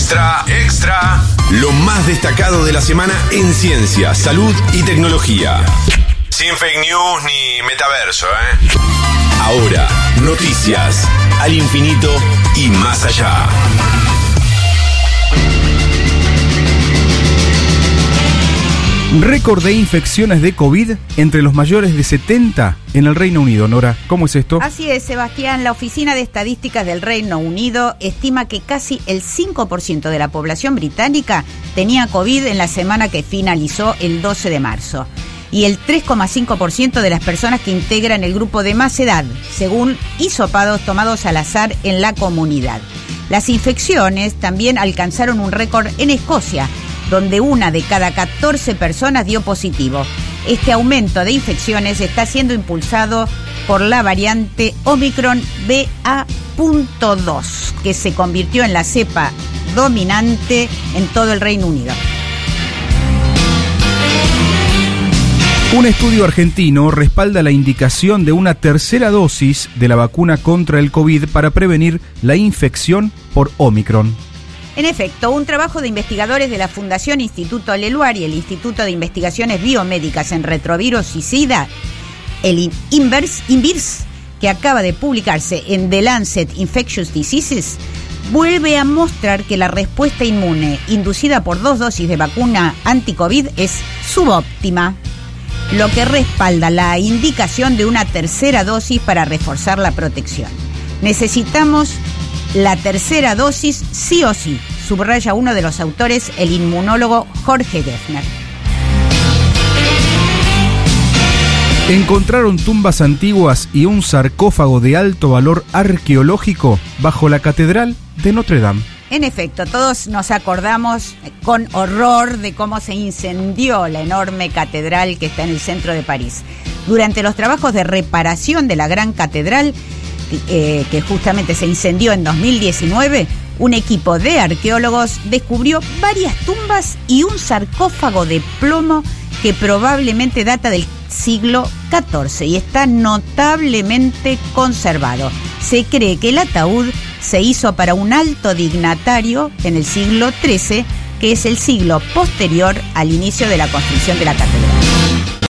Extra, extra. Lo más destacado de la semana en ciencia, salud y tecnología. Sin fake news ni metaverso, ¿eh? Ahora, noticias al infinito y más allá. Récord de infecciones de COVID entre los mayores de 70 en el Reino Unido. Nora, ¿cómo es esto? Así es, Sebastián. La Oficina de Estadísticas del Reino Unido estima que casi el 5% de la población británica tenía COVID en la semana que finalizó el 12 de marzo. Y el 3,5% de las personas que integran el grupo de más edad, según hisopados tomados al azar en la comunidad. Las infecciones también alcanzaron un récord en Escocia, donde 1 de cada 14 personas dio positivo. Este aumento de infecciones está siendo impulsado por la variante Omicron BA.2, que se convirtió en la cepa dominante en todo el Reino Unido. Un estudio argentino respalda la indicación de una tercera dosis de la vacuna contra el COVID para prevenir la infección por Omicron. En efecto, un trabajo de investigadores de la Fundación Instituto Leluar y el Instituto de Investigaciones Biomédicas en Retrovirus y SIDA, el INVIRS, que acaba de publicarse en The Lancet Infectious Diseases, vuelve a mostrar que la respuesta inmune inducida por 2 dosis de vacuna anti-COVID es subóptima, lo que respalda la indicación de una tercera dosis para reforzar la protección. Necesitamos la tercera dosis sí o sí, subraya uno de los autores, el inmunólogo Jorge Deffner. Encontraron tumbas antiguas y un sarcófago de alto valor arqueológico bajo la Catedral de Notre Dame. En efecto, todos nos acordamos con horror de cómo se incendió la enorme catedral que está en el centro de París. Durante los trabajos de reparación de la gran catedral, que justamente se incendió en 2019, un equipo de arqueólogos descubrió varias tumbas y un sarcófago de plomo que probablemente data del siglo XIV y está notablemente conservado. Se cree que el ataúd se hizo para un alto dignatario en el siglo XIII, que es el siglo posterior al inicio de la construcción de la catedral.